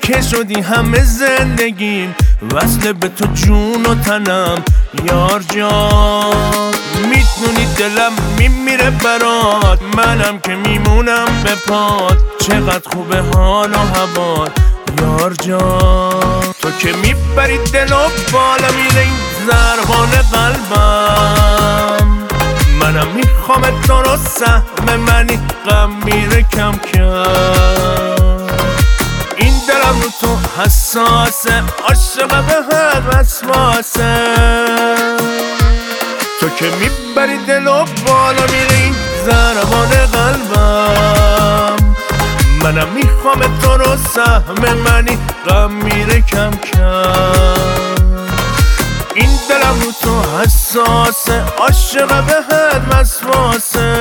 که شدی همه زندگیم، وصل به تو جون و تنم یار جان. میدونی دلم میمیره برات، منم که میمونم به پات. چقدر خوبه حال و هوات یار جان. تو که میبری دل و بالا میره این ضربان قلبم. منم میخوام تو رو، سهم منی غم میره کم کم. این دلم رو تو حساسه، عاشق بهت وسواسه. تو که میبری دل و بالا میره این ضربان قلبم. منم میخوام تو رو، سهم منی غم میره کم کم. این دلم رو تو حساسه، عاشق بهت وسواسه.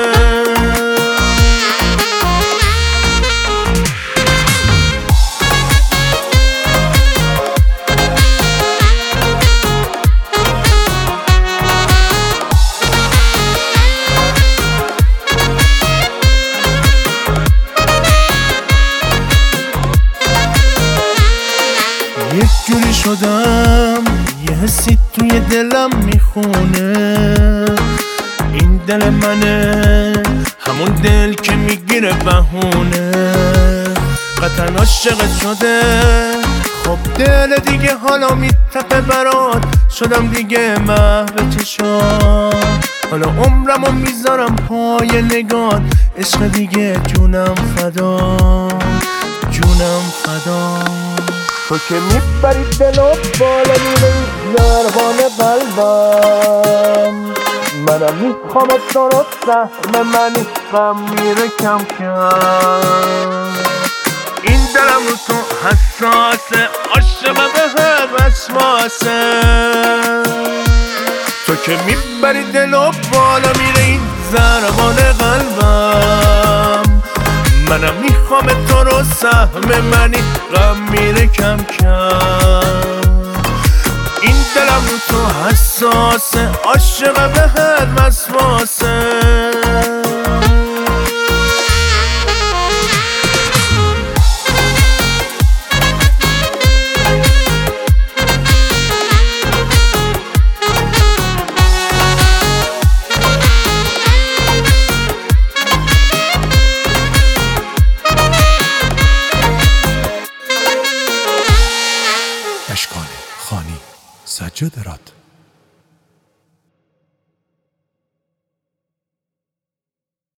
یک جوری شدم یه حسی توی دلم میخونه. این دل منه، همون دل که میگیره بهونه. قطعا عاشقت شده، خب دل دیگه حالا میتپه برات. شدم دیگه محو چشات، حالا عمرمو میذارم پای نگات. عشق دیگه جونم فدا، جونم فدا. تو که میبری دل و بالا میره ضربان قلبم. منم میخوام تو رو، سهم منی غم میره کم کم. این دلم رو تو حساسه، عاشق بهت وسواسه. تو که میبری دل و بالا میره این ضربان قلبم. منم میخوام تو رو، سهم منی غم میره کم کم. این دلم رو تو حساسه، عاشق بهت وسواسه. اشکان خانی سجاد راد.